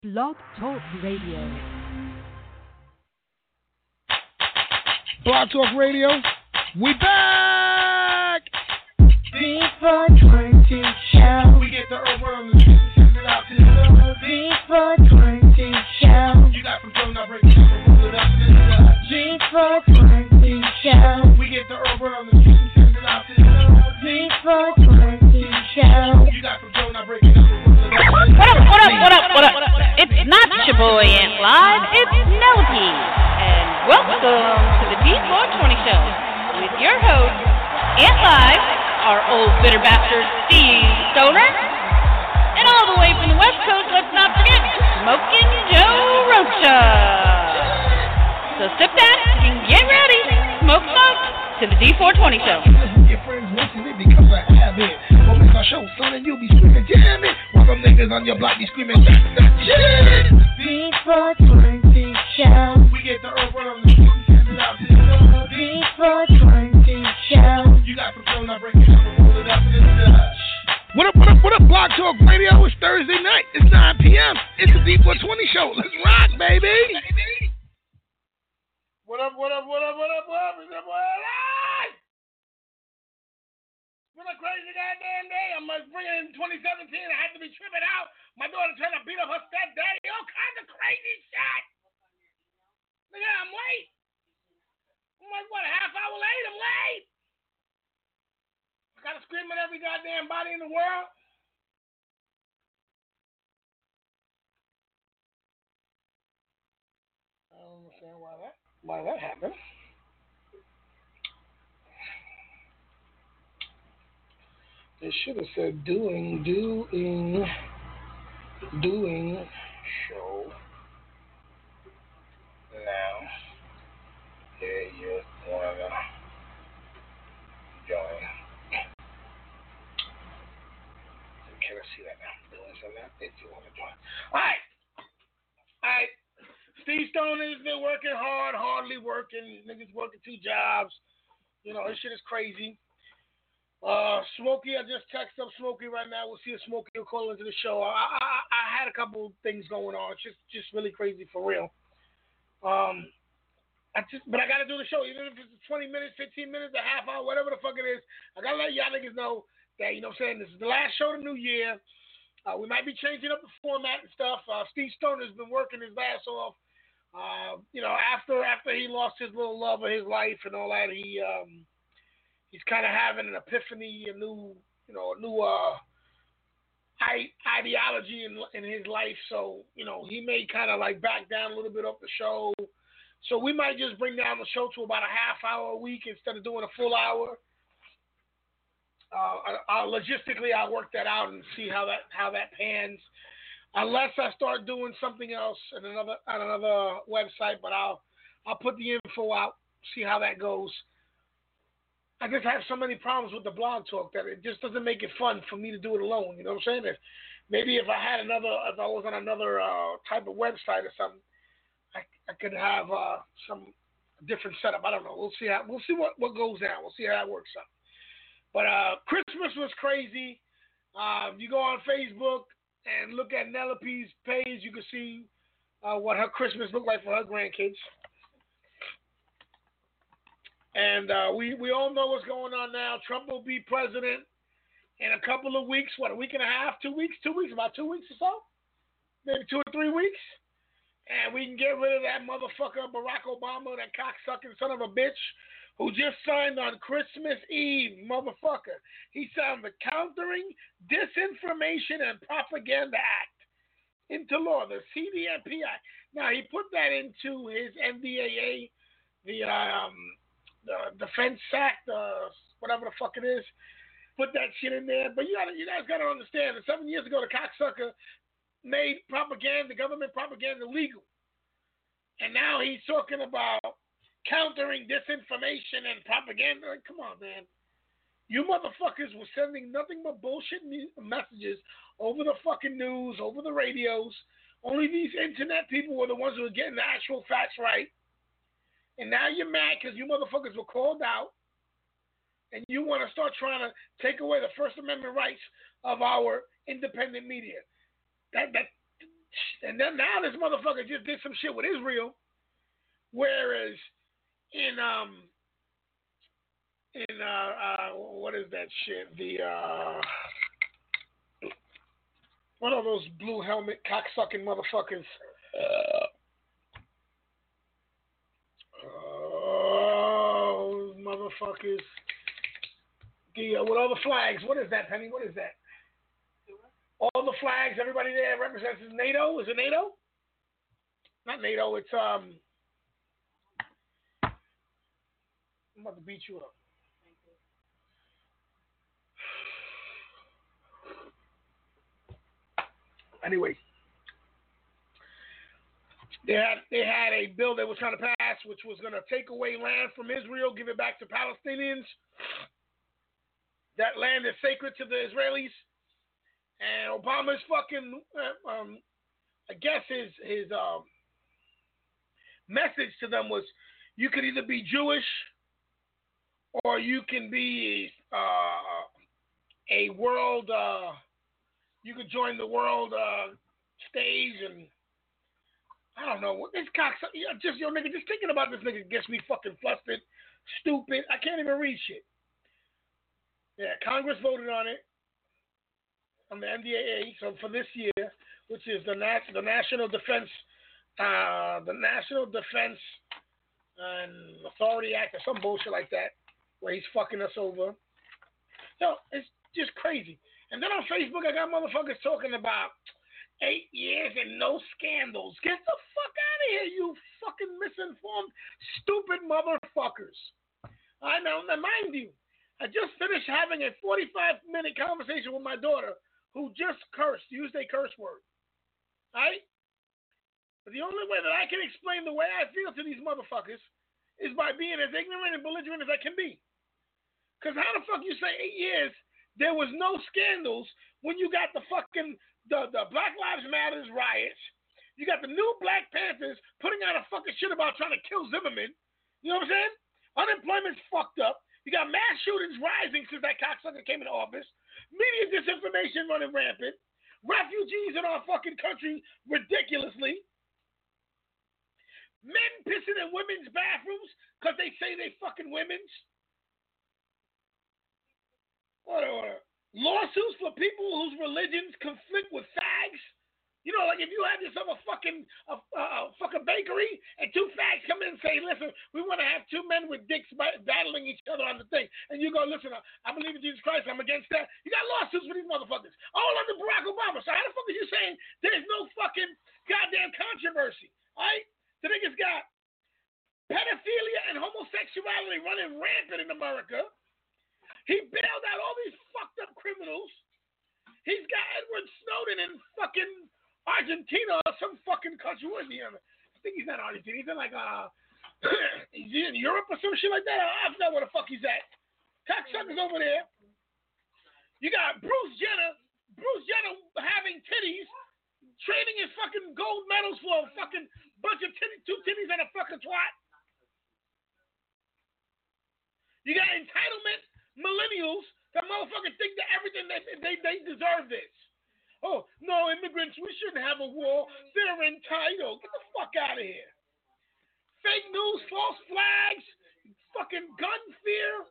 Blog Talk Radio. Blog Talk Radio, we back! B420 show. We get the herb on the street and send it out to the world. B420 show. You got some phone, now break it down, roll it up to the side. B420 show. We get the herb on the street and send it out to the world. B420 show. You got some phone, now break it down, roll it up to the side. What up? It's not your boy Ant Live, it's Melody. And welcome to the D420 Show with your host, Ant Live, our old bitter bastard, Steve Stoner. And all the way from the West Coast, let's not forget, Smoking Joe Rocha. So sit back and get ready, smoke to the D420 Show. Your friends mention it becomes a habit. What makes our show, son, and you be screaming, damn it. While some niggas on your block be screaming, that's that shit. B420 show. We get the herb on the street and send it out to the world. B420 show. You got some phone, now break it down, roll it up to the side. What up, Blog Talk Radio? It's Thursday night. It's 9 p.m. It's the D420 Show. Let's rock, baby. What up? It's your boy Live. It's been a crazy goddamn day. I'm bringing in 2017. I had to be tripping out. My daughter trying to beat up her stepdaddy. All kinds of crazy shit. Nigga, I'm late. I'm like, what, a half hour late? I'm late. I gotta scream at every goddamn body in the world. I don't understand why that happened. They should have said doing show now. Here you wanna join. Can I see that now? Doing something now? If you wanna join. Alright. Steve Stoner's been working hard, hardly working. Niggas working 2 jobs. You know, this shit is crazy. Smokey, I just texted up Smokey right now. We'll see if Smokey will call into the show. I had a couple things going on. It's just really crazy for real. But I gotta do the show, even if it's 20 minutes, 15 minutes, a half hour, whatever the fuck it is. I gotta let y'all niggas know that, you know what I'm saying, this is the last show of the new year. We might be changing up the format and stuff. Steve Stoner's been working his ass off. You know, after he lost his little love of his life and all that, he's kind of having an epiphany, a new ideology in his life. So, you know, he may kind of like back down a little bit off the show. So we might just bring down the show to about a half hour a week instead of doing a full hour. Logistically, I'll work that out and see how that pans. Unless I start doing something else on another website, but I'll put the info out, see how that goes. I just have so many problems with the Blog Talk that it just doesn't make it fun for me to do it alone. You know what I'm saying? If I was on another type of website or something, I could have some different setup. I don't know. We'll see what goes down. We'll see how that works out. But Christmas was crazy. You go on Facebook and look at Nelope's page, you can see what her Christmas looked like for her grandkids. And we all know what's going on now. Trump will be president in a couple of weeks. What, a week and a half, 2 weeks? 2 weeks, about 2 weeks or so? Maybe 2 or 3 weeks? And we can get rid of that motherfucker Barack Obama, that cocksucking son of a bitch, who just signed on Christmas Eve, motherfucker. He signed the Countering Disinformation and Propaganda Act into law, the CDMP Act. Now, he put that into his NDAA, the Defense Act, whatever the fuck it is. Put that shit in there. But you guys got to understand that 7 years ago, the cocksucker made propaganda, government propaganda, legal. And now he's talking about countering disinformation and propaganda. Like, come on, man. You motherfuckers were sending nothing but bullshit messages over the fucking news, over the radios. Only these internet people were the ones who were getting the actual facts right. And now you're mad because you motherfuckers were called out. And you want to start trying to take away the First Amendment rights of our independent media. And then now this motherfucker just did some shit with Israel, whereas in what is that shit? One of those blue helmet cocksucking motherfuckers. Motherfuckers. With all the flags. What is that, Penny? What is that? All the flags, everybody there represents NATO. Is it NATO? Not NATO. It's I'm about to beat you up. Anyway, they had a bill they were trying to pass, which was going to take away land from Israel, give it back to Palestinians. That land is sacred to the Israelis. And Obama's fucking, I guess his message to them was, you could either be Jewish or you can be a world. You could join the world stage, and I don't know what this nigga. Just thinking about this nigga gets me fucking flustered, stupid. I can't even read shit. Yeah, Congress voted on it, on the NDAA. So for this year, which is the National Defense and Authority Act or some bullshit like that, where he's fucking us over. So it's just crazy. And then on Facebook, I got motherfuckers talking about 8 years and no scandals. Get the fuck out of here, you fucking misinformed, stupid motherfuckers. I know. Now, mind you, I just finished having a 45-minute conversation with my daughter who just used a curse word. Right? But the only way that I can explain the way I feel to these motherfuckers is by being as ignorant and belligerent as I can be. Because how the fuck you say 8 years there was no scandals when you got the fucking the Black Lives Matter riots? You got the new Black Panthers putting out a fucking shit about trying to kill Zimmerman. You know what I'm saying? Unemployment's fucked up. You got mass shootings rising since that cocksucker came into office. Media disinformation running rampant. Refugees in our fucking country ridiculously. Men pissing in women's bathrooms because they say they fucking women's. What? Lawsuits for people whose religions conflict with fags. You know, like if you have yourself a fucking bakery and two fags come in and say, listen, we want to have two men with dicks battling each other on the thing. And you go, listen, I believe in Jesus Christ, I'm against that. You got lawsuits for these motherfuckers. All under Barack Obama. So how the fuck are you saying there's no fucking goddamn controversy? All right? The niggas got pedophilia and homosexuality running rampant in America. He bailed out all these fucked up criminals. He's got Edward Snowden in fucking Argentina or some fucking country. Where is he? I think he's not Argentina. He's in like he's in Europe or some shit like that. I forgot where the fuck he's at. Cocksucker's over there. You got Bruce Jenner having titties, trading his fucking gold medals for a fucking bunch of two titties and a fucking twat. You got entitlement millennials that motherfuckers think that everything they deserve this. Oh, no, immigrants, we shouldn't have a war. They're entitled. Get the fuck out of here. Fake news, false flags, fucking gun fear.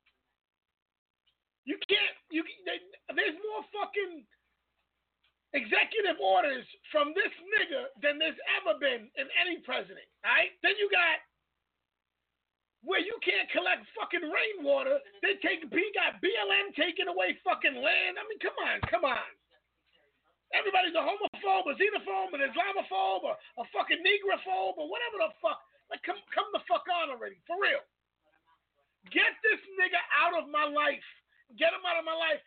There's more fucking executive orders from this nigga than there's ever been in any president, all right? Then you got where you can't collect fucking rainwater. They got BLM taking away fucking land. I mean, come on. Everybody's a homophobe, a xenophobe, an Islamophobe, a fucking negrophobe, or whatever the fuck. Like, come the fuck on already, for real. Get this nigga out of my life. Get him out of my life.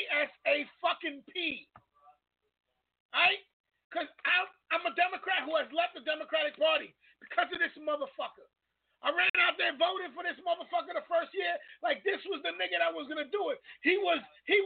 ASAP. Alright? Because I'm a Democrat who has left the Democratic Party because of this motherfucker. I ran out there voting for this motherfucker the first year like this was the nigga that was gonna do it. He was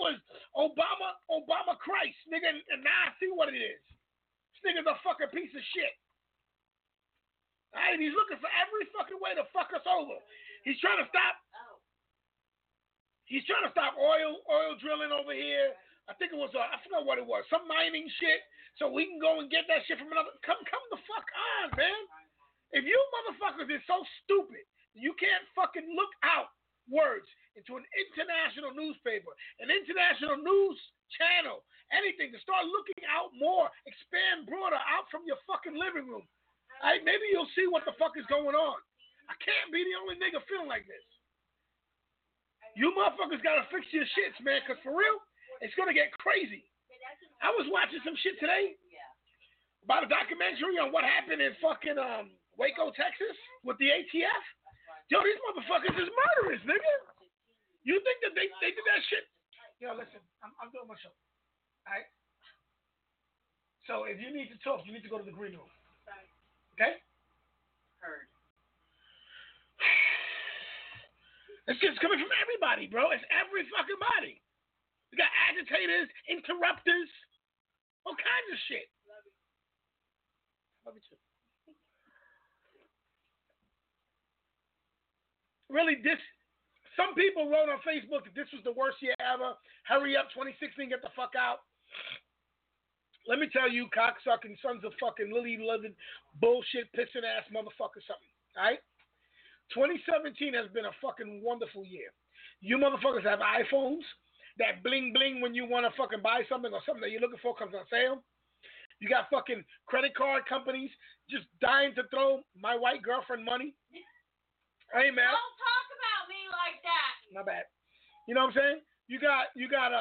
Obama Christ, nigga, and now I see what it is. This nigga's a fucking piece of shit. Alright, he's looking for every fucking way to fuck us over. He's trying to stop oil drilling over here. I think it was, I forgot what it was, some mining shit, so we can go and get that shit from another. Come the fuck on, man. If you motherfuckers is so stupid, you can't fucking look out words into an international newspaper, an international news channel, anything, to start looking out more, expand broader out from your fucking living room. Maybe you'll see what the fuck is going on. I can't be the only nigga feeling like this. You motherfuckers gotta fix your shits, man, because for real, it's gonna get crazy. I was watching some shit today about a documentary on what happened in fucking Waco, Texas with the ATF. Yo, these motherfuckers is murderers, nigga. You think that they did that shit? Yo, listen, I'm doing my show. All right? So if you need to talk, you need to go to the green room. Okay? Heard. It's just coming from everybody, bro. It's every fucking body. We got agitators, interrupters, all kinds of shit. Love you too. Really, some people wrote on Facebook that this was the worst year ever. Hurry up, 2016, get the fuck out. Let me tell you, cocksucking sons of fucking lily-livered bullshit, pissing ass motherfucker something. All right? 2017 has been a fucking wonderful year. You motherfuckers have iPhones that bling bling when you want to fucking buy something or something that you're looking for comes on sale. You got fucking credit card companies just dying to throw my white girlfriend money. Hey, man. Don't talk about me like that. My bad. You know what I'm saying? We got,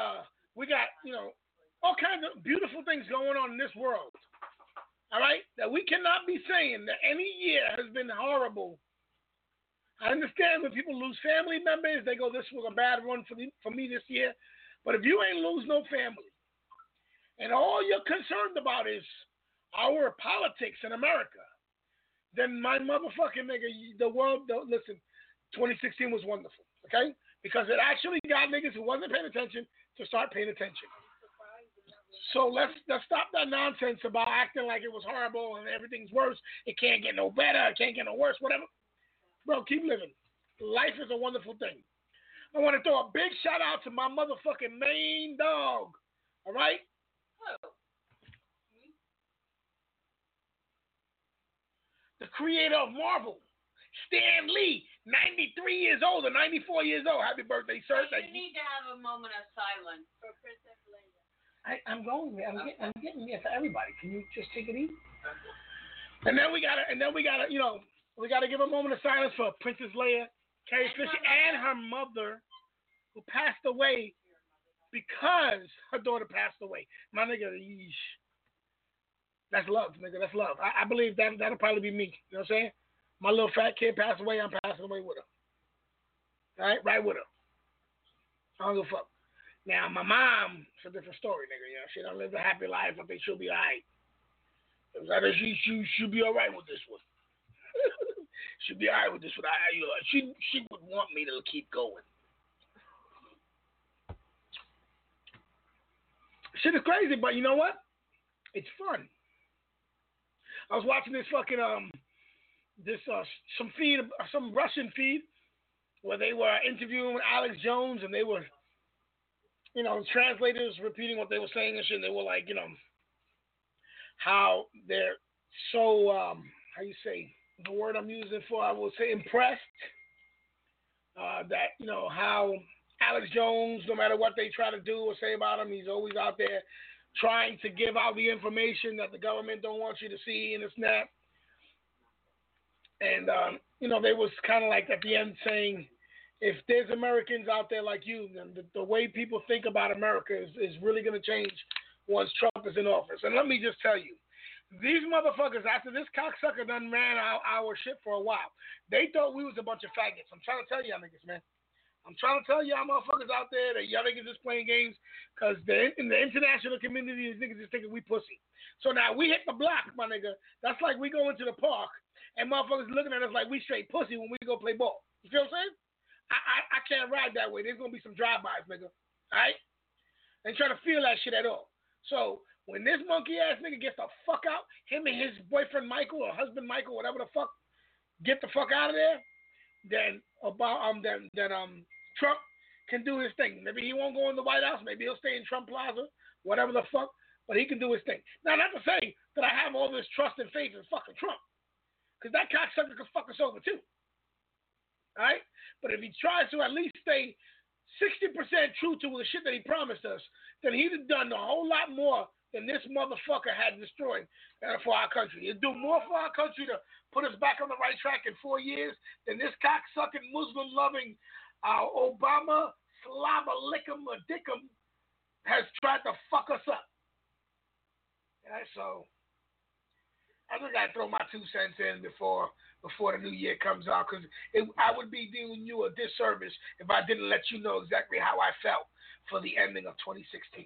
all kinds of beautiful things going on in this world. All right? That we cannot be saying that any year has been horrible. I understand when people lose family members, they go, this was a bad one for me this year. But if you ain't lose no family, and all you're concerned about is our politics in America, then my motherfucking nigga, the world, listen, 2016 was wonderful, okay? Because it actually got niggas who wasn't paying attention to start paying attention. So let's stop that nonsense about acting like it was horrible and everything's worse. It can't get no better. It can't get no worse, whatever. Bro, keep living. Life is a wonderful thing. I want to throw a big shout out to my motherfucking main dog, all right? The creator of Marvel, Stan Lee, 93 years old or 94 years old. Happy birthday, sir. You need to have a moment of silence for Princess Leia. I'm going there. I'm getting there for everybody. Can you just take it easy? And then we gotta, we gotta give a moment of silence for Princess Leia, Carrie Fisher, and her mother, who passed away because her daughter passed away. My nigga, yeesh. That's love, nigga. That's love. I believe that'll probably be me. You know what I'm saying? My little fat kid passed away. I'm passing away with her. All right? Right with her. I don't give a fuck. Now, my mom, it's a different story, nigga. You know, she done lived a happy life. I think she'll be all right. She'll be all right with this one. She'll be all right with this one. She would want me to keep going. Shit is crazy, but you know what? It's fun. I was watching this fucking some Russian feed where they were interviewing Alex Jones, and they were, translators repeating what they were saying and shit. And they were like, how they're so how you say the word I'm using for, I will say impressed that how Alex Jones, no matter what they try to do or say about him, he's always out there trying to give out the information that the government don't want you to see and this and that. And, they was kind of like at the end saying, if there's Americans out there like you, then the way people think about America is really going to change once Trump is in office. And let me just tell you, these motherfuckers, after this cocksucker done ran our shit for a while, they thought we was a bunch of faggots. I'm trying to tell y'all niggas, man. I'm trying to tell y'all motherfuckers out there that y'all niggas just playing games because in the international community, these niggas just thinking we pussy. So now we hit the block, my nigga. That's like we go into the park and motherfuckers looking at us like we straight pussy when we go play ball. You feel what I'm saying? I can't ride that way. There's going to be some drive-bys, nigga. All right? Ain't trying to feel that shit at all. So when this monkey-ass nigga gets the fuck out, him and his boyfriend Michael or husband Michael, whatever the fuck, get the fuck out of there, then Trump can do his thing. Maybe he won't go in the White House. Maybe he'll stay in Trump Plaza, whatever the fuck. But he can do his thing. Now, not to say that I have all this trust and faith in fucking Trump, because that cocksucker could fuck us over too. All right? But if he tries to at least stay 60% true to the shit that he promised us, then he'd have done a whole lot more than this motherfucker had destroyed for our country. He'd do more for our country to put us back on the right track in 4 years than this cocksucking, Muslim-loving Obama, slobber-lickum or dickum has tried to fuck us up. Right, so I just gotta throw my 2 cents in before the new year comes out, because I would be doing you a disservice if I didn't let you know exactly how I felt for the ending of 2016.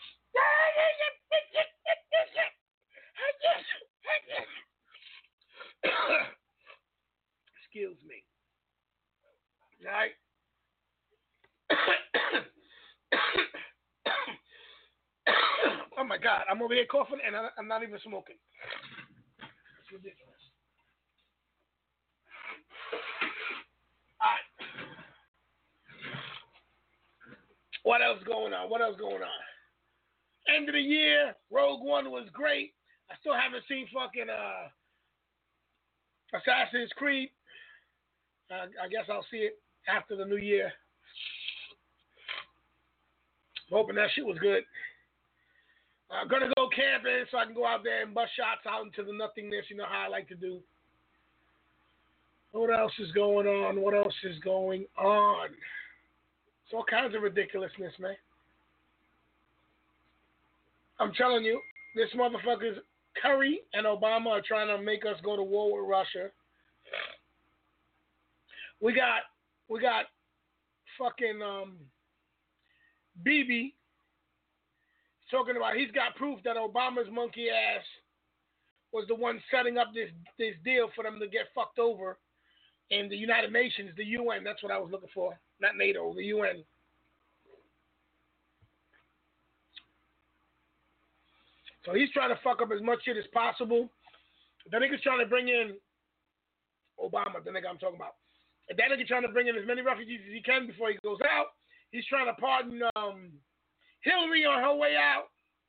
Excuse me. All right. Oh my God, I'm over here coughing and I'm not even smoking. It's ridiculous. All right. What else going on? End of the year, Rogue One was great. I still haven't seen fucking Assassin's Creed. I guess I'll see it after the new year. Hoping that shit was good. I'm going to go camping so I can go out there and bust shots out into the nothingness, you know how I like to do. What else is going on? It's all kinds of ridiculousness, man. I'm telling you, this motherfuckers, Curry and Obama are trying to make us go to war with Russia. We got fucking Bibi talking about he's got proof that Obama's monkey ass was the one setting up this deal for them to get fucked over in the United Nations, the UN. That's what I was looking for. Not NATO, the UN. So he's trying to fuck up as much shit as possible. The nigga's trying to bring in Obama, the nigga I'm talking about. And that nigga trying to bring in as many refugees as he can before he goes out. He's trying to pardon Hillary on her way out.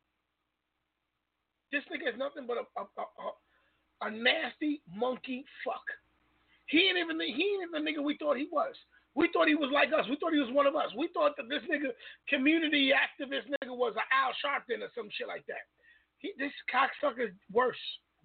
This nigga is nothing but a nasty monkey fuck. He ain't even the nigga we thought he was. We thought he was like us. We thought he was one of us. We thought that this nigga, community activist nigga, was an Al Sharpton or some shit like that. This cocksucker is worse.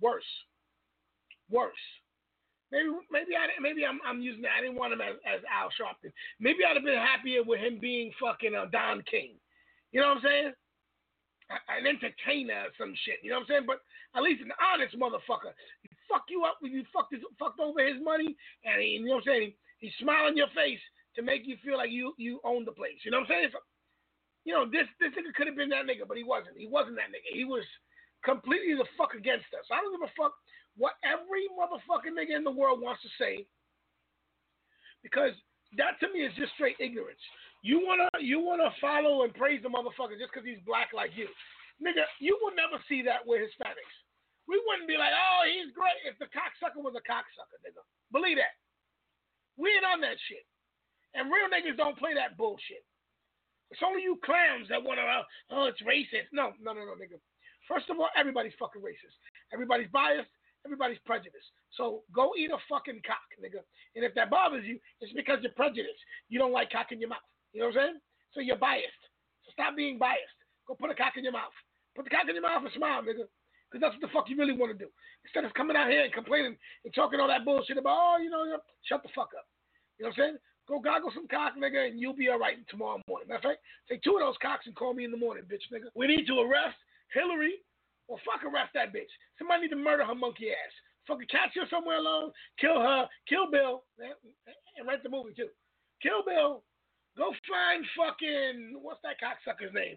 Maybe I'm using that. I didn't want him as Al Sharpton. Maybe I'd have been happier with him being fucking Don King. You know what I'm saying? An entertainer or some shit. You know what I'm saying? But at least an honest motherfucker. He fuck you up when you fucked over his money, and you know what I'm saying? He smile in your face to make you feel like you own the place. You know what I'm saying? So, you know, this nigga could have been that nigga, but he wasn't. He wasn't that nigga. He was completely the fuck against us. I don't give a fuck what every motherfucking nigga in the world wants to say, because that to me is just straight ignorance. You wanna follow and praise the motherfucker just because he's black like you, nigga. You will never see that with Hispanics. We wouldn't be like, oh, he's great if the cocksucker was a cocksucker, nigga. Believe that. We ain't on that shit, and real niggas don't play that bullshit. It's only you clowns that wanna, oh, it's racist. No, nigga. First of all, everybody's fucking racist. Everybody's biased. Everybody's prejudiced. So go eat a fucking cock, nigga. And if that bothers you, it's because you're prejudiced. You don't like cock in your mouth. You know what I'm saying? So you're biased. So stop being biased. Go put a cock in your mouth. Put the cock in your mouth and smile, nigga. Because that's what the fuck you really want to do. Instead of coming out here and complaining and talking all that bullshit about, shut the fuck up. You know what I'm saying? Go goggle some cock, nigga, and you'll be all right tomorrow morning. Matter of fact, take 2 of those cocks and call me in the morning, bitch, nigga. We need to arrest Hillary. Well, fuck arrest that bitch. Somebody need to murder her monkey ass. Fucking catch her somewhere alone, kill her, kill Bill, and rent the movie too. Kill Bill. Go find fucking, what's that cocksucker's name?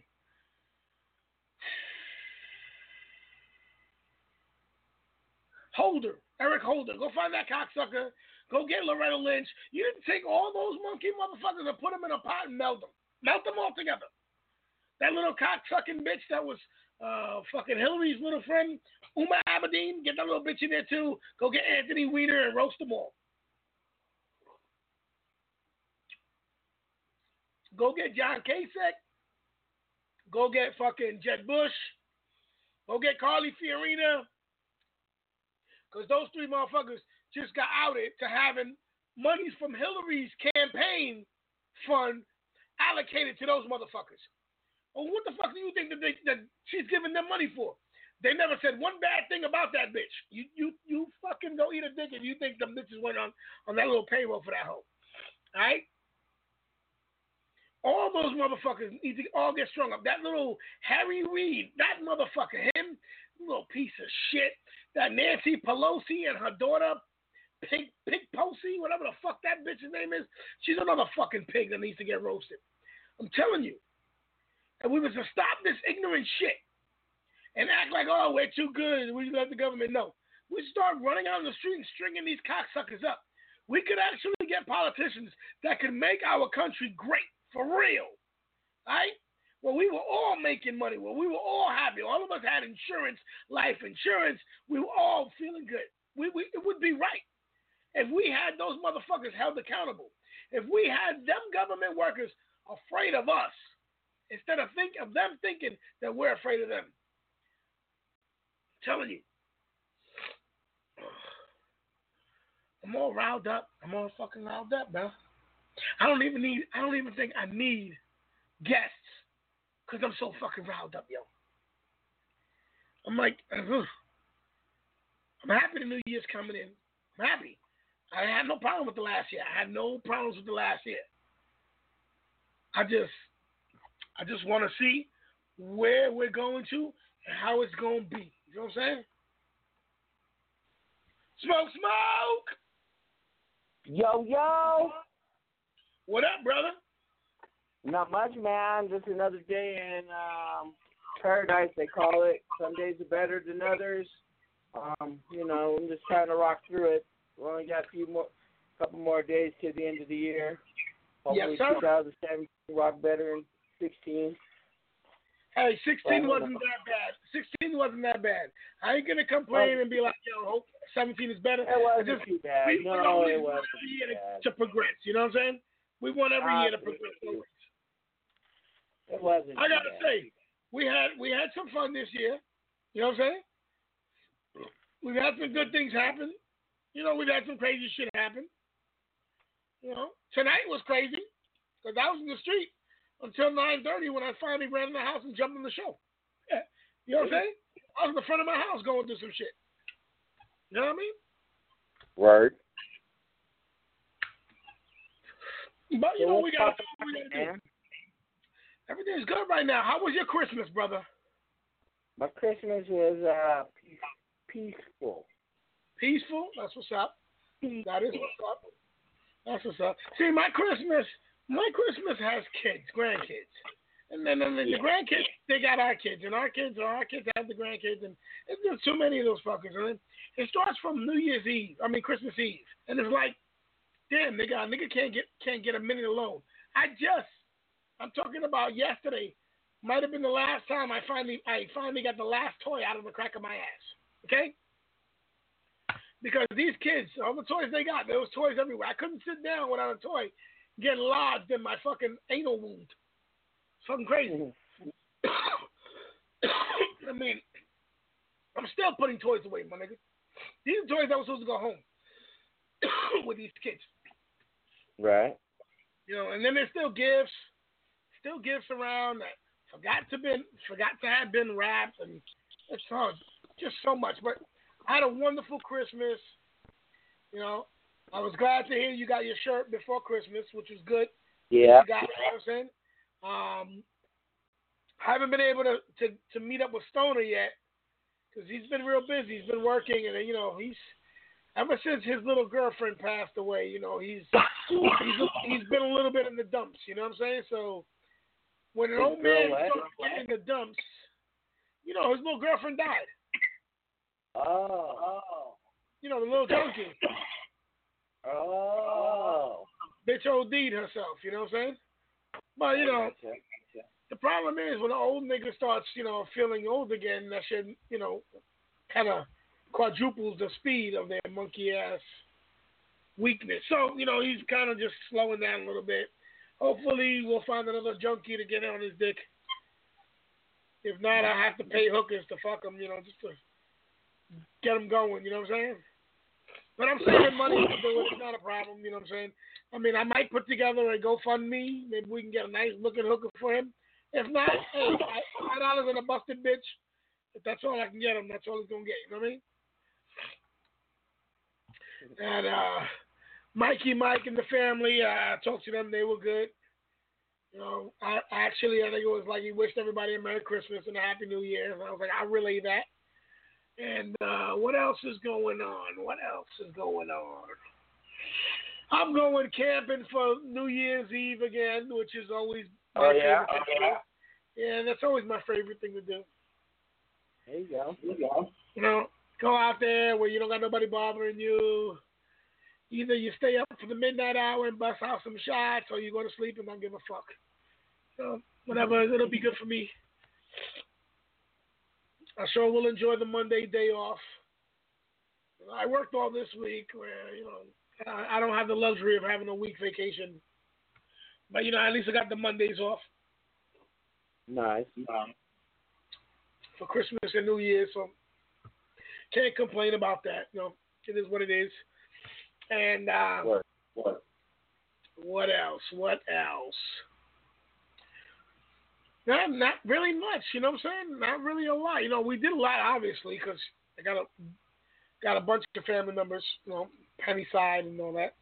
Holder. Eric Holder. Go find that cocksucker. Go get Loretta Lynch. You didn't take all those monkey motherfuckers and put them in a pot and melt them. Melt them all together. That little cocksucking bitch that was fucking Hillary's little friend, Uma Abedin, get that little bitch in there too. Go get Anthony Weiner and roast them all. Go get John Kasich. Go get fucking Jeb Bush. Go get Carly Fiorina. Because those three motherfuckers just got outed to having monies from Hillary's campaign fund allocated to those motherfuckers. Well, what the fuck do you think that she's giving them money for? They never said one bad thing about that bitch. You fucking go eat a dick if you think them bitches went on that little payroll for that hoe. All right? All those motherfuckers need to all get strung up. That little Harry Reid, that motherfucker, him, little piece of shit. That Nancy Pelosi and her daughter, Pig Posey, whatever the fuck that bitch's name is, she's another fucking pig that needs to get roasted. I'm telling you. And we was to stop this ignorant shit and act like, oh, we're too good, we let the government know. We start running out on the street and stringing these cocksuckers up. We could actually get politicians that could make our country great. For real, right? Well, we were all making money. Well, we were all happy. All of us had insurance, life insurance. We were all feeling good. It would be right if we had those motherfuckers held accountable. If we had them government workers afraid of us instead of them thinking that we're afraid of them. I'm telling you. I'm all riled up. I'm all fucking riled up, man. I don't even think I need guests because I'm so fucking riled up, yo. I'm like, I'm happy the new year's coming in. I'm happy. I had no problem with the last year. I had no problems with the last year. I just want to see where we're going to and how it's going to be. You know what I'm saying? Smoke! Yo! What up, brother? Not much, man. Just another day in paradise, they call it. Some days are better than others. I'm just trying to rock through it. We only got couple more days to the end of the year. Hopefully, yes, 2017 rock better than 16. Hey, 16 wasn't that bad. 16 wasn't that bad. I ain't gonna complain and be like, hope 17 is better. It wasn't too bad. We wasn't too bad. To progress. You know what I'm saying? We want every year to progress. It wasn't. I gotta say, we had some fun this year. You know what I'm saying? We've had some good things happen. We've had some crazy shit happen. Tonight was crazy because I was in the street until 9:30 when I finally ran in the house and jumped on the show. Yeah. You know what I'm saying? I was in the front of my house going through some shit. You know what I mean? Word. But, we got to do what we got to do. Everything's good right now. How was your Christmas, brother? My Christmas was peaceful. Peaceful? That's what's up. That is what's up. That's what's up. See, my Christmas has kids, grandkids. And then the grandkids, they got our kids. And our kids have the grandkids. And there's too many of those fuckers. And it starts from Christmas Eve. And it's like, damn, nigga can't get a minute alone. I'm talking about yesterday. Might have been the last time I finally got the last toy out of the crack of my ass. Okay? Because these kids, all the toys they got, there was toys everywhere. I couldn't sit down without a toy getting lodged in my fucking anal wound. Something crazy. I mean, I'm still putting toys away, my nigga. These are toys that was supposed to go home with these kids. Right. And then there's still gifts around that forgot to have been wrapped, and it's just so much. But I had a wonderful Christmas. I was glad to hear you got your shirt before Christmas, which was good. Yeah. You know what I'm saying? I haven't been able to meet up with Stoner yet because he's been real busy. He's been working, and he's ever since his little girlfriend passed away. He's been a little bit in the dumps. You know what I'm saying? So when an old man starts getting in the dumps, his little girlfriend died. Oh. The little junkie. Oh. Bitch OD'd herself. You know what I'm saying? But the problem is when an old nigga starts, feeling old again, that should, kind of quadruples the speed of their monkey ass weakness. So, he's kind of just slowing down a little bit. Hopefully, we'll find another junkie to get on his dick. If not, I have to pay hookers to fuck him, just to get him going. You know what I'm saying? But I'm saving money to do it. It's not a problem. You know what I'm saying? I mean, I might put together a GoFundMe. Maybe we can get a nice looking hooker for him. If not, hey, $5 and a busted bitch. If that's all I can get him, that's all he's gonna get. You know what I mean? And Mikey, Mike, and the family, I talked to them. They were good. I think it was like he wished everybody a Merry Christmas and a Happy New Year. And I was like, I relay that. And what else is going on? I'm going camping for New Year's Eve again, which is always my favorite thing to do. Yeah, that's always my favorite thing to do. There you go. Go out there where you don't got nobody bothering you. Either you stay up for the midnight hour and bust out some shots, or you go to sleep and don't give a fuck. Whatever, it'll be good for me. I sure will enjoy the Monday day off. I worked all this week where, I don't have the luxury of having a week vacation. But, at least I got the Mondays off. Nice. For Christmas and New Year's, so can't complain about that. It is what it is. And what else? Not really much, you know what I'm saying? Not really a lot. We did a lot, obviously, because I got a bunch of family members, Penny side and all that.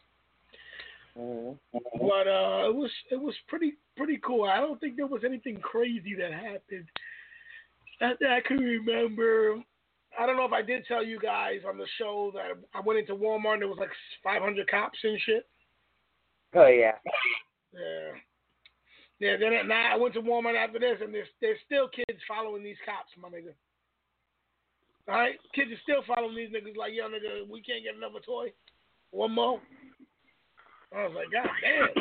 But it was pretty cool. I don't think there was anything crazy that happened that I can remember. I don't know if I did tell you guys on the show that I went into Walmart and there was like 500 cops and shit. Oh yeah. Yeah. Yeah, then I went to Walmart after this, and there's still kids following these cops, my nigga. All right? Kids are still following these niggas like, yo, nigga, we can't get another toy. One more. I was like, God damn.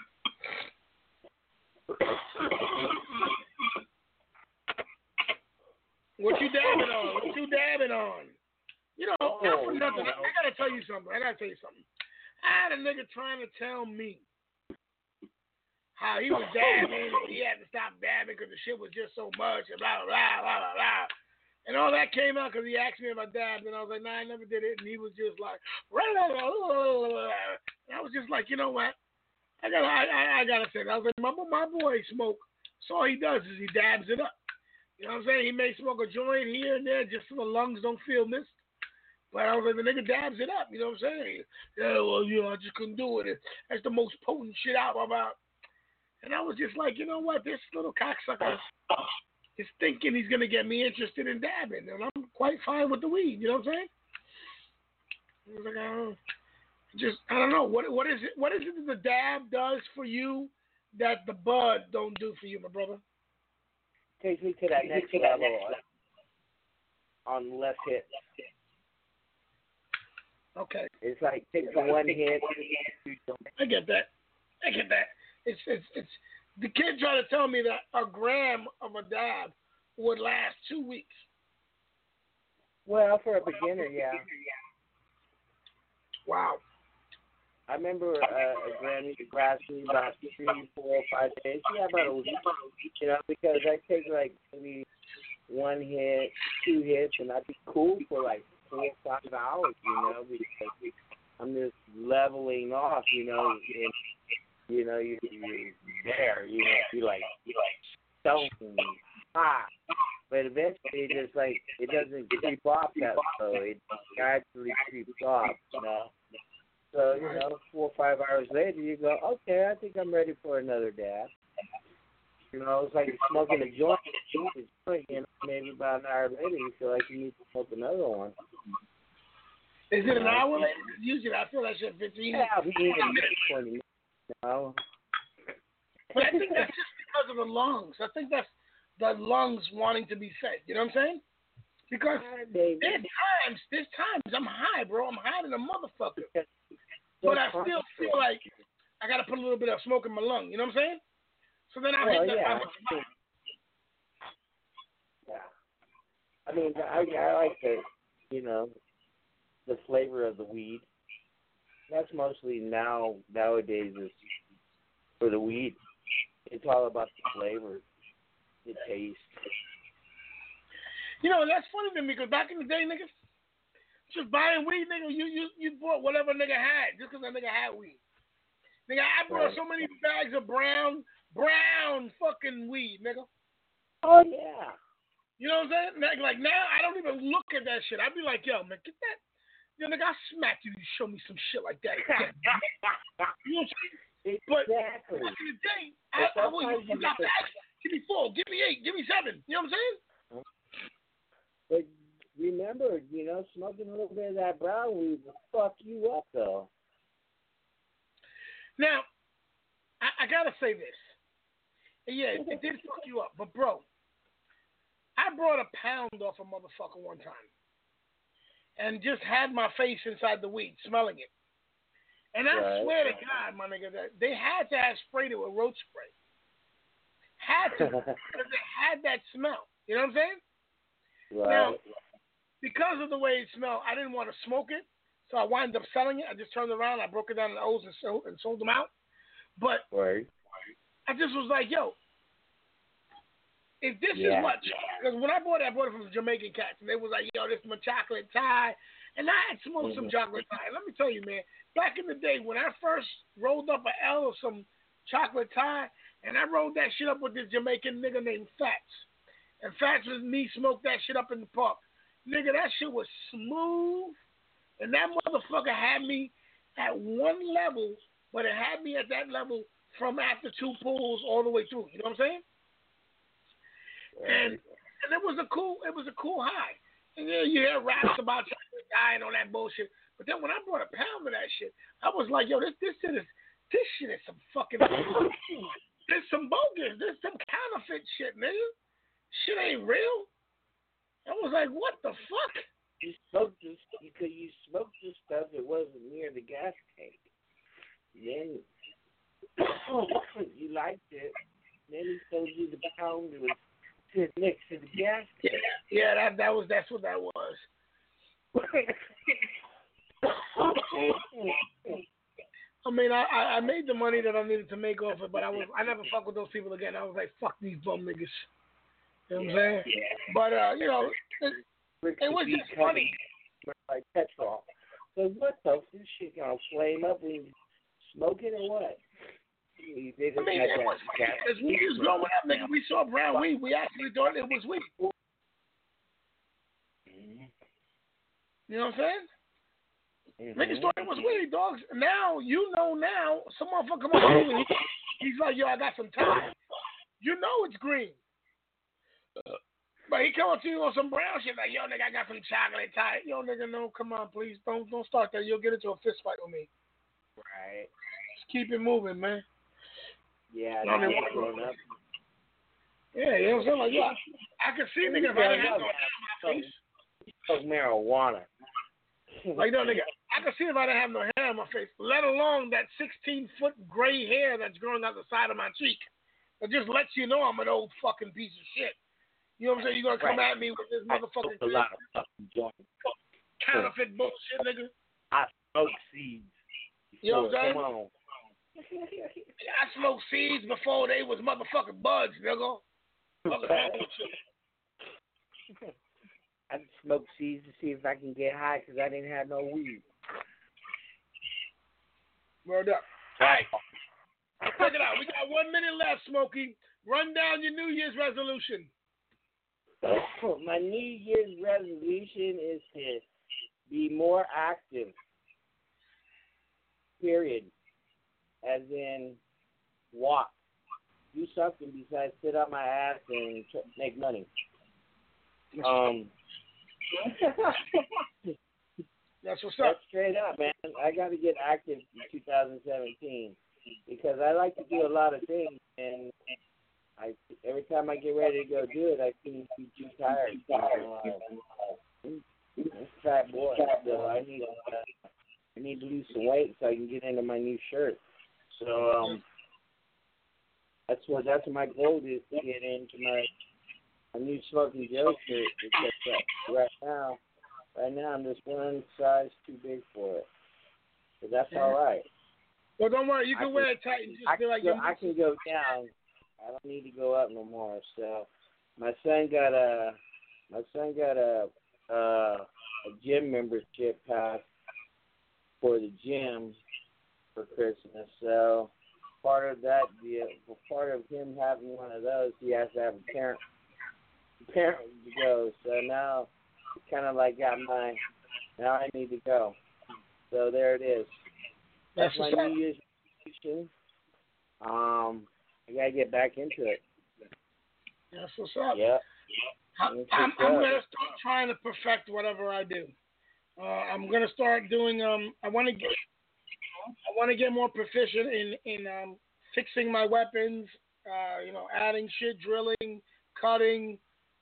What you dabbing on? Not for nothing. I gotta tell you something. I had a nigga trying to tell me how he was dabbing and he had to stop dabbing because the shit was just so much and blah, blah, blah, blah, blah. And all that came out because he asked me if I dabbed, and I was like, nah, I never did it. And he was just like, blah, blah, blah, blah, blah. And I was just like, you know what? I gotta say that. I was like, my boy Smoke, so all he does is he dabs it up. You know what I'm saying? He may smoke a joint here and there just so the lungs don't feel missed. But I was like, the nigga dabs it up. You know what I'm saying? Yeah, well, I just couldn't do it. That's the most potent shit out about. And I was just like, you know what? This little cocksucker is thinking he's going to get me interested in dabbing. And I'm quite fine with the weed. You know what I'm saying? I was like, I don't know. What is it that the dab does for you that the bud don't do for you, my brother? Takes me to that next level on less hits. Okay. It's like take one hit. I get that. It's the kid tried to tell me that a gram of a dab would last 2 weeks. Well, for a beginner, yeah. Wow. I remember a gram used to last me about 3, 4, 5 days. Yeah, about a week. Because I take like maybe 1 hit, 2 hits, and I'd be cool for like 4 or 5 hours, because I'm just leveling off, and you're there, you're like stoned and hot. But eventually it doesn't creep off that slow. It gradually creeps off, So, 4 or 5 hours later, you go, okay, I think I'm ready for another dab. It's like smoking a joint, maybe about an hour later, you feel like you need to smoke another one. Is it an hour later? Usually, I feel that shit 15 minutes. Yeah, 20 minutes. But I think that's just because of the lungs. I think that's the lungs wanting to be fed. You know what I'm saying? Because there's times I'm high, bro. I'm high than a motherfucker. But I still feel like I got to put a little bit of smoke in my lung. You know what I'm saying? So then I'll hit that high. Yeah. I mean, I like the flavor of the weed. That's mostly nowadays is for the weed. It's all about the flavor, the taste. You know, that's funny to me because back in the day, niggas, just buying weed, nigga, you bought whatever nigga had just because that nigga had weed. Nigga, I brought so many bags of brown fucking weed, nigga. Oh, yeah. You know what I'm saying? Like now, I don't even look at that shit. I'd be like, yo, man, get that. Yo, nigga, I'll smack you. You show me some shit like that. You know what I'm saying? Exactly. But back in the day, I would, you got that? Give me 4, give me 8, give me 7. You know what I'm saying? But remember, you know, smoking a little bit of that brown weed will fuck you up, though. Now, I gotta say this. Yeah, it did fuck you up. But, bro, I brought a pound off a motherfucker one time and just had my face inside the weed, smelling it. And I swear to God, my nigga, that they had to have sprayed it with roach spray. Had to, because they had that smell. You know what I'm saying? Right. Now, because of the way it smelled, I didn't want to smoke it, so I wound up selling it. I just turned around, I broke it down in O's and sold them out. But I just was like, yo, if this is what, because when I bought it from Jamaican cats, and they was like, yo, this is my chocolate tie, and I had smoked some chocolate tie. And let me tell you, man, back in the day when I first rolled up an L of some chocolate tie, and I rolled that shit up with this Jamaican nigga named Fats. And Fats was me smoked that shit up in the park. Nigga, that shit was smooth. And that motherfucker had me at one level, but it had me at that level from after 2 pulls all the way through. You know what I'm saying? And it was a cool high. And yeah, you hear raps about chocolate dying on that bullshit. But then when I brought a pound of that shit, I was like, yo, this shit is some fucking there's some bogus. There's some counterfeit shit, nigga. Shit ain't real. I was like, what the fuck? You smoked this because you smoked this stuff that wasn't near the gas tank. Then you liked it. Then he told you the pound was sitting next to the gas tank. Yeah, that's what that was. I mean, I made the money that I needed to make off it, but I never fuck with those people again. I was like, fuck these bum niggas. You know what I'm saying? Yeah. But, you know, it was just funny. Like petrol. So what, folks? This shit gonna flame up when you smoke it or what? I mean, it was funny because when we was growing up, nigga, we saw brown weed. We actually thought it was weed. You know what I'm saying? Niggas thought it was weed, dogs. Now, some motherfucker come up to me, he's like, yo, I got some tie. You know it's green. But he come up to you on some brown shit like, yo, nigga, I got some chocolate tie. Yo, nigga, no, come on, please. Don't start that. You'll get into a fist fight with me. Right. Just keep it moving, man. Yeah, you know what I'm saying? Like, yeah, I can see nigga if I didn't have no hair on my face. Smoke marijuana. Like, no, nigga, I can see if I didn't have no hair on my face, let alone that 16-foot gray hair that's growing out the side of my cheek. It just lets you know I'm an old fucking piece of shit. You know what I'm saying? You're going to come at me with this motherfucking a lot of fucking joints. Counterfeit bullshit, nigga. I smoke seeds. You know what I'm saying? Come on. I smoked seeds before they was motherfucking buds, nigga. I smoked seeds to see if I can get high because I didn't have no weed. Word up. All right. Check it out. We got 1 minute left, Smokey. Run down your New Year's resolution. My New Year's resolution is to be more active. Period. As in, walk. Do something besides sit on my ass and make money. That's what's up. That's straight up, man. I got to get active in 2017 because I like to do a lot of things, and every time I get ready to go do it, I seem to be too tired. I'm a fat boy, so I need to lose some weight so I can get into my new shirt. So that's my goal is to get into my new Smoking Joe shirt. Except right now I'm just one size too big for it. But that's all right. Well, don't worry. You can wear it tight and just feel like I can go down. I don't need to go up no more. So my son got a gym membership pass for the gym for Christmas. So part of that deal, part of him having one of those, he has to have a parent to go. So now it's kind of like now I need to go. So there it is. That's my New Year's resolution. I gotta get back into it. That's what's up. Yeah. I'm gonna start trying to perfect whatever I do. I'm gonna start doing. I want to get more proficient in fixing my weapons. Adding shit, drilling, cutting,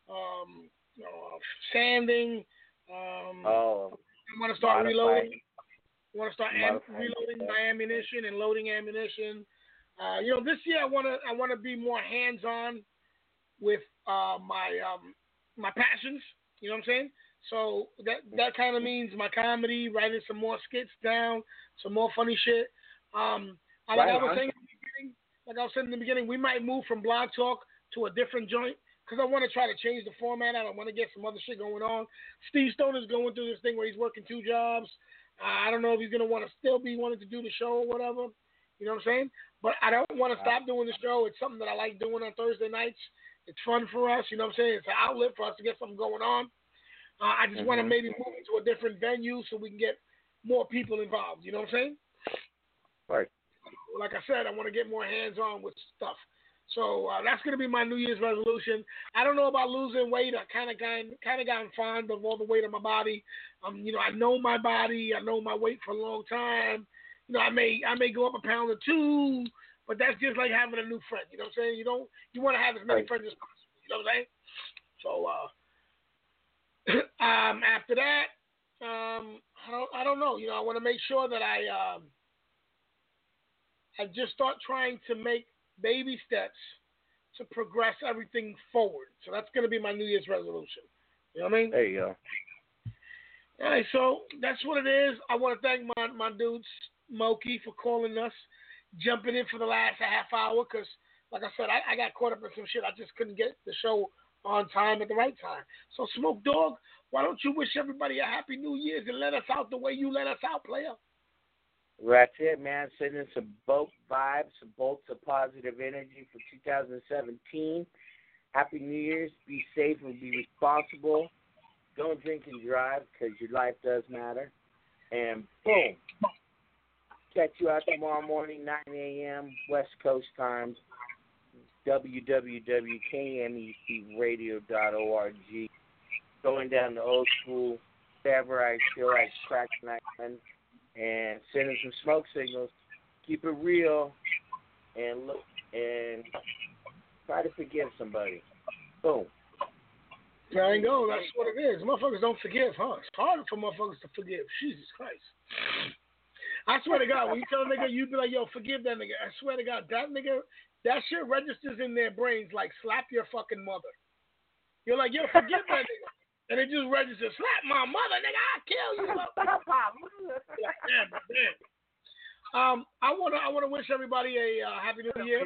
sanding. I want to start reloading. I want to start reloading my ammunition and loading ammunition. This year I want to be more hands-on with my passions. You know what I'm saying? So that kind of means my comedy, writing some more skits down, some more funny shit. Like I was saying in the beginning, we might move from Blog Talk to a different joint because I want to try to change the format. I want to get some other shit going on. Steve Stone is going through this thing where he's working 2 jobs. I don't know if he's going to want to still be wanting to do the show or whatever. You know what I'm saying? But I don't want to stop doing the show. It's something that I like doing on Thursday nights. It's fun for us. You know what I'm saying? It's an outlet for us to get something going on. I just want to maybe move into a different venue so we can get more people involved. You know what I'm saying? Right. Like I said, I want to get more hands-on with stuff. So that's going to be my New Year's resolution. I don't know about losing weight. I kind of gotten fond of all the weight on my body. I know my body. I know my weight for a long time. I may go up a pound or 2, but that's just like having a new friend. You know what I'm saying? You want to have as many friends as possible. You know what I'm saying? So after that, I don't know. I want to make sure that I just start trying to make baby steps to progress everything forward. So that's going to be my New Year's resolution. You know what I mean? There you go. All right, so that's what it is. I want to thank my dude, Smokey, for calling us, jumping in for the last half hour because, like I said, I got caught up in some shit. I just couldn't get the show on time at the right time. So, Smoke Dog, why don't you wish everybody a Happy New Year's and let us out the way you let us out, player? Well, that's it, man. Sending some boat vibes, some bolts of positive energy for 2017. Happy New Year's. Be safe and be responsible. Don't drink and drive because your life does matter. And boom. Catch you out tomorrow morning, 9 a.m. West Coast time. www.kmecradio.org. Going down the old school, whatever I feel like cracking that one. And sending some smoke signals. Keep it real, and look and try to forgive somebody. Boom. There you go. That's what it is. Motherfuckers don't forgive, huh? It's hard for motherfuckers to forgive. Jesus Christ. I swear to God, when you tell a nigga, you be like, yo, forgive that nigga. I swear to God, that nigga, that shit registers in their brains like slap your fucking mother. You're like, yo, forgive that nigga. And it just registers, slap my mother, nigga, I'll kill you. I wanna wish everybody a Happy New Year.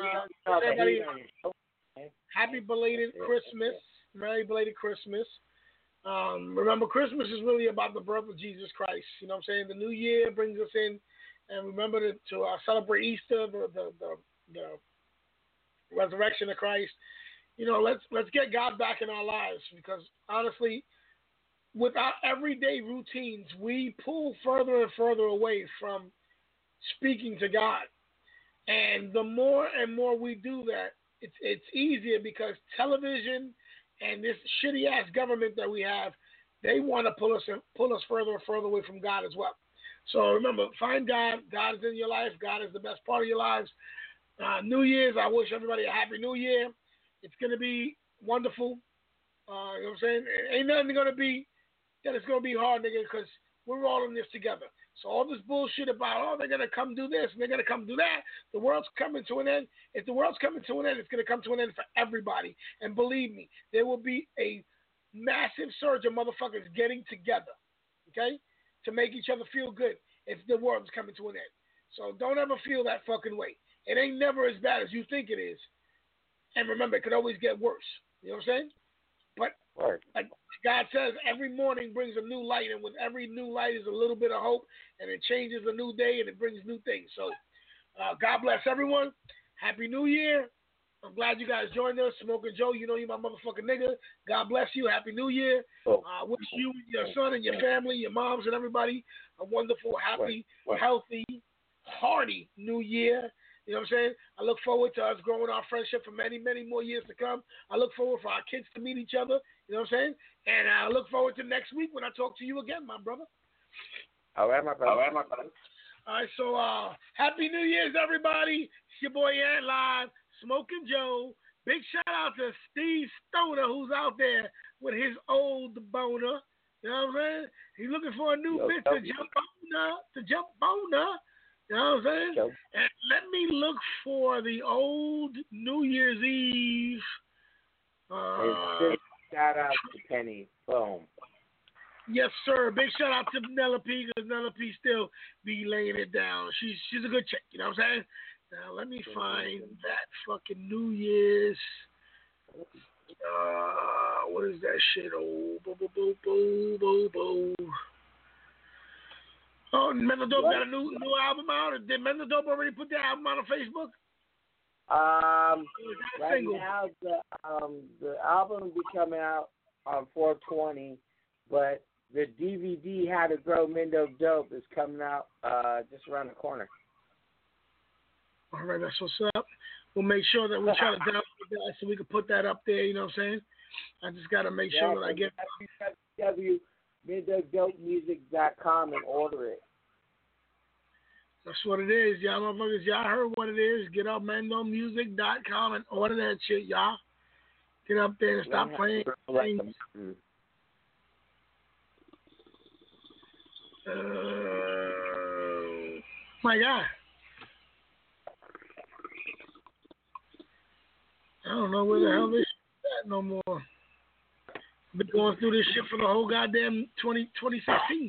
Happy belated Christmas. Merry belated Christmas. Remember, Christmas is really about the birth of Jesus Christ. You know what I'm saying? The New Year brings us in, and remember to celebrate Easter, the resurrection of Christ. Let's get God back in our lives because honestly, with our everyday routines, we pull further and further away from speaking to God. And the more and more we do that, it's easier because television and this shitty ass government that we have, they want to pull us further and further away from God as well. So remember, find God. God is in your life. God is the best part of your lives. New Year's, I wish everybody a Happy New Year. It's going to be wonderful. You know what I'm saying? Ain't nothing going to be that it's going to be hard, nigga, because we're all in this together. So all this bullshit about, they're going to come do this and they're going to come do that. The world's coming to an end. If the world's coming to an end, it's going to come to an end for everybody. And believe me, there will be a massive surge of motherfuckers getting together, okay, to make each other feel good if the world's coming to an end. So don't ever feel that fucking way. It ain't never as bad as you think it is. And remember, it could always get worse. You know what I'm saying? But like God says, every morning brings a new light, and with every new light is a little bit of hope, and it changes a new day, and it brings new things. So God bless everyone. Happy New Year. I'm glad you guys joined us. Smoking Joe, you know you my motherfucking nigga. God bless you. Happy New Year. Wish you and your son and your family, your moms and everybody a wonderful, happy, healthy, hearty New Year. You know what I'm saying? I look forward to us growing our friendship for many, many more years to come. I look forward for our kids to meet each other. You know what I'm saying? And I look forward to next week when I talk to you again, my brother. All right, my brother. All right, so Happy New Year's, everybody. It's your boy Ant Live, Smoking Joe. Big shout out to Steve Stoner, who's out there with his old boner. You know what I'm saying? He's looking for a new bitch to jump on her. You know what I'm saying? And let me look for the old New Year's Eve. Shout out to Penny. Boom. Yes, sir. Big shout out to Penelope, because Penelope still be laying it down. She's a good chick. You know what I'm saying? Now let me find that fucking New Year's. What is that shit? Oh, Oh, Mental Dope got a new album out. Did Mental Dope already put the album out on Facebook? Right now the album will be coming out on 4/20, but the DVD How to Grow Mental Dope is coming out just around the corner. All right, that's what's up. We'll make sure that we try to download that so we can put that up there. You know what I'm saying? I just got to make sure that I get www.mentaldopemusic.com and order it. That's what it is, y'all motherfuckers. Y'all heard what it is. Get up mentalmusic.com and order that shit, y'all. Get up there and stop playing things. My God. I don't know where the hell this shit is at no more. Been going through this shit for the whole goddamn 2016.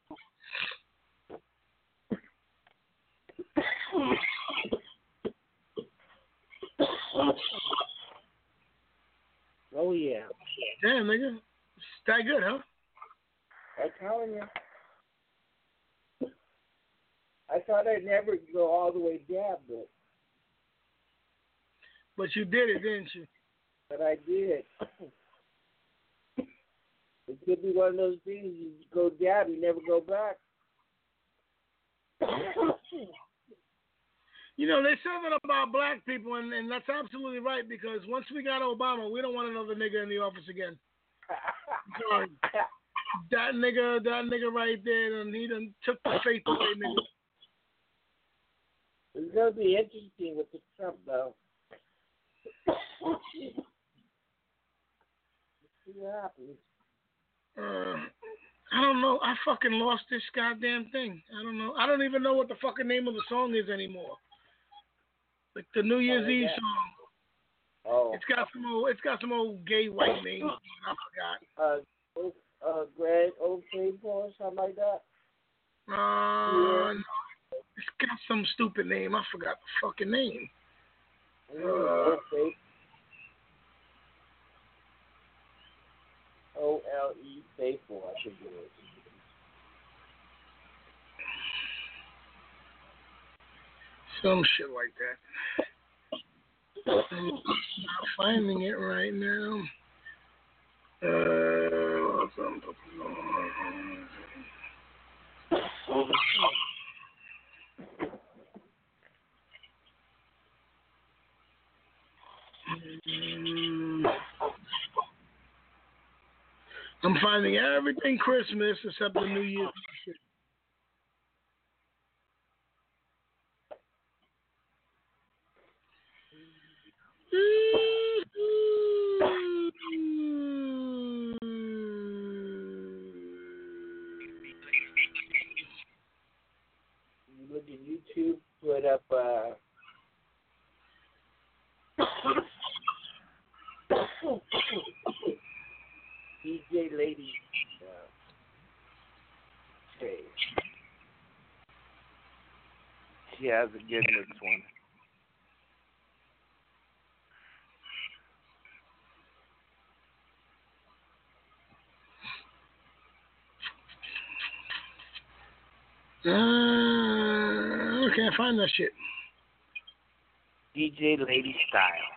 Oh, yeah. Damn, nigga. It's that good, huh? I'm telling you. I thought I'd never go all the way down, but you did it, didn't you? But I did. It could be one of those things you go down, you never go back. You know, they say that about black people, and that's absolutely right, because once we got Obama, we don't want another nigga in the office again. Sorry. That nigga right there, and he done took the faith away, nigga. It's going to be interesting with the Trump, though. Let's see what happens. I don't know. I fucking lost this goddamn thing. I don't know. I don't even know what the fucking name of the song is anymore. Like the New Year's Eve song. Oh. It's got some old gay white name. I forgot. Greg Oldfield or something like that. No. It's got some stupid name. I forgot the fucking name. OLE Faithful, I think it is. Some shit like that. I'm not finding it right now. I'm finding everything Christmas except the New Year's shit. You look at YouTube, put up DJ Lady He has a good mixed one. I can't find that shit. DJ Lady Style.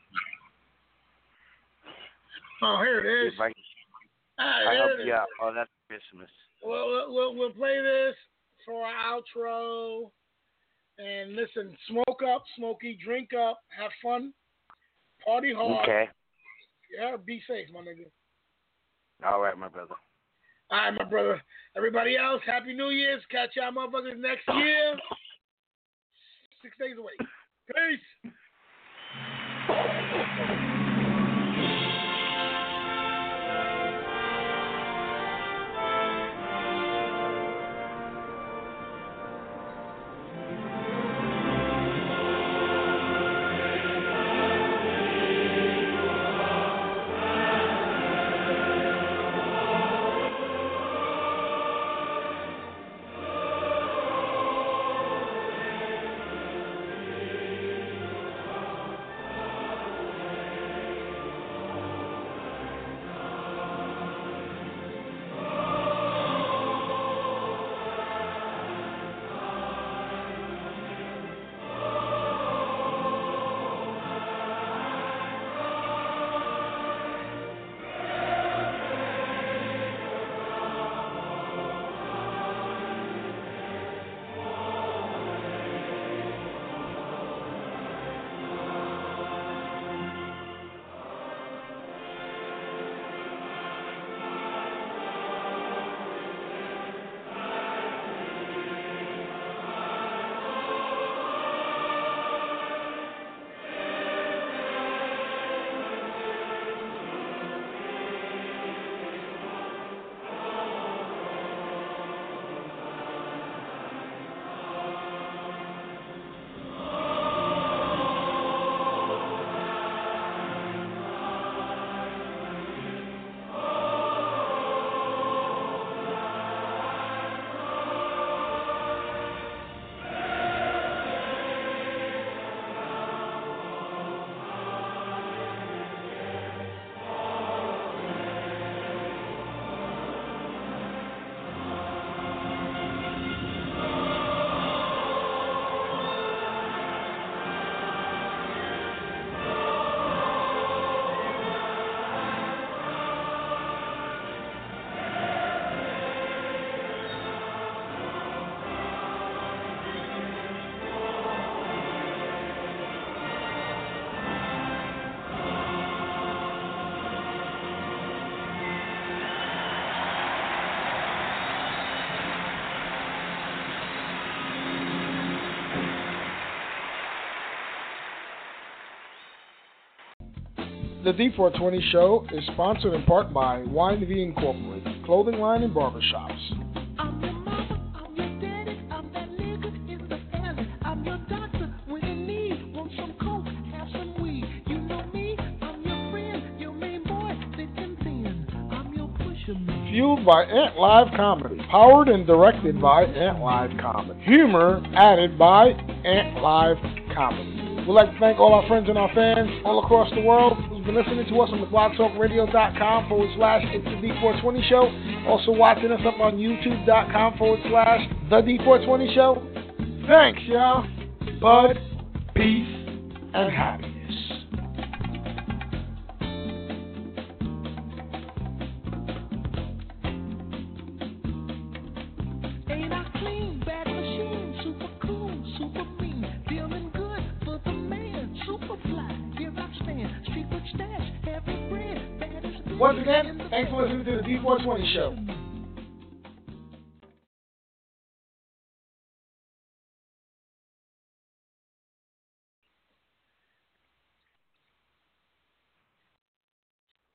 Oh, here it is. I help you out. Oh, that's Christmas. We'll play this for our outro. And listen, smoke up, Smokey, drink up, have fun, party hard. Okay. Yeah, be safe, my nigga. All right, my brother. All right, my brother. Everybody else, Happy New Year's. Catch y'all motherfuckers next year. 6 days away. Peace. The D420 show is sponsored in part by Wine V Incorporated, clothing line and barbershops. I'm your mama, I'm your daddy, I'm that nigga in the alley. I'm your doctor when you need. Want some coke, have some weed. You know me, I'm your friend, your main boy, thick and thin. I'm your pusher man. Fueled by Ant Live Comedy. Powered and directed by Ant Live Comedy. Humor added by Ant Live Comedy. We'd like to thank all our friends and our fans all across the world who's been listening to us on the blogtalkradio.com/It's the D420 Show. Also watching us up on YouTube.com/The D420 Show. Thanks, y'all. Bud, peace, and happiness. Ain't I clean, bad machine, super cool, super mean, feeling good for the man, super fly, here I stand, street food stash, heavy bread, bad as Once again, thanks for listening to the D420 Show.